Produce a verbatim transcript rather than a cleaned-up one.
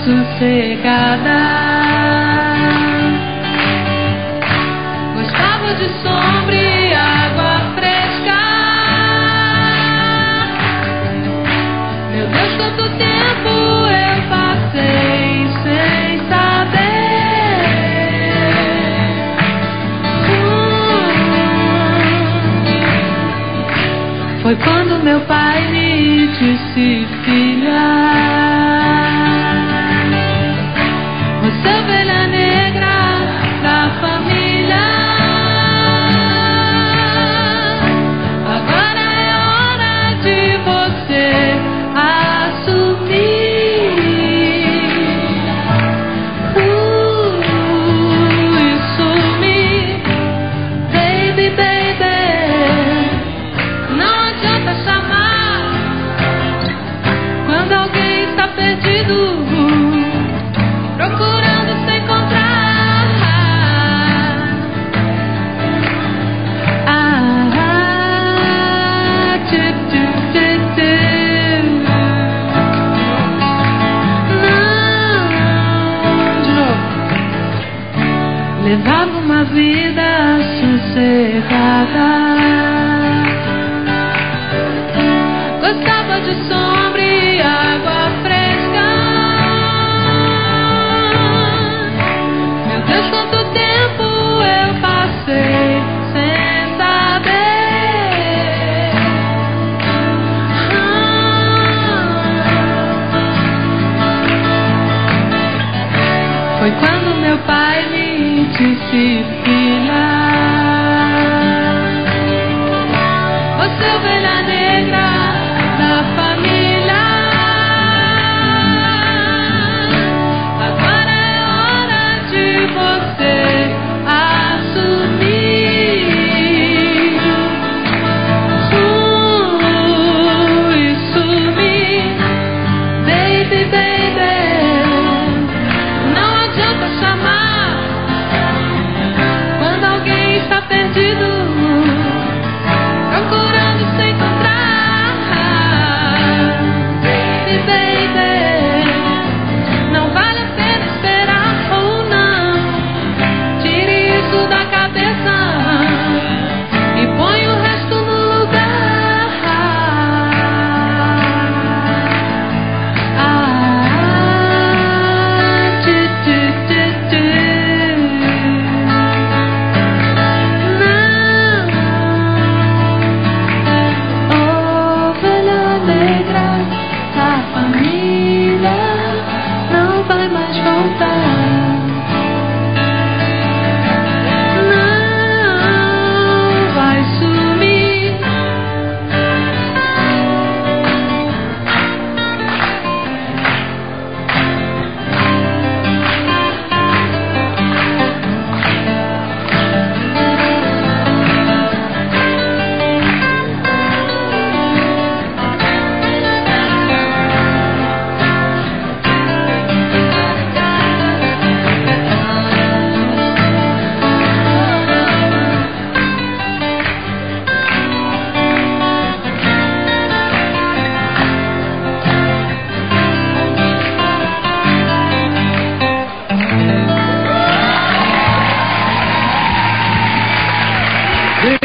sossegada. Gostava de sombra e água fresca. Meu Deus, quanto tempo eu passei sem saber. Uh, Foi quando meu pai me disse: filha, você é ovelha negra da família. Agora é hora de você assumir. Uh, e sumir. Baby, baby, não adianta chamar quando alguém está perdido, procurando se encontrar. Ah, tchu, tchu, tchu, tchu. Não, de novo. Levava uma vida sossegada. Gostava de sombra e água fresca. Meu Deus, quanto tempo eu passei sem saber. Ah, Foi quando meu pai me disse: filha, você é ovelha negra da família. Agora é hora de você assumir. Uh, e sumir. Baby, baby,